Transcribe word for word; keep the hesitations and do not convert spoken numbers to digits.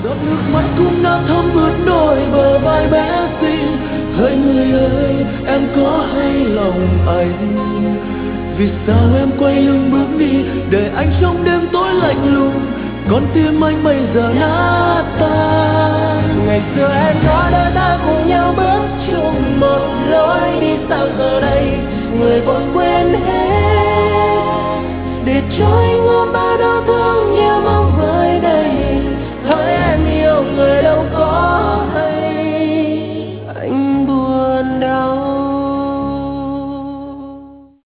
giọt nước mắt cũng đã thấm ướt đôi bờ vai bé xinh. Hỡi người ơi, em có hay lòng anh? Vì sao em quay lưng bước đi, để anh trong đêm tối lạnh lùng? Con tim anh bây giờ nát tan. Ngày xưa em nói đôi ta cùng nhau bước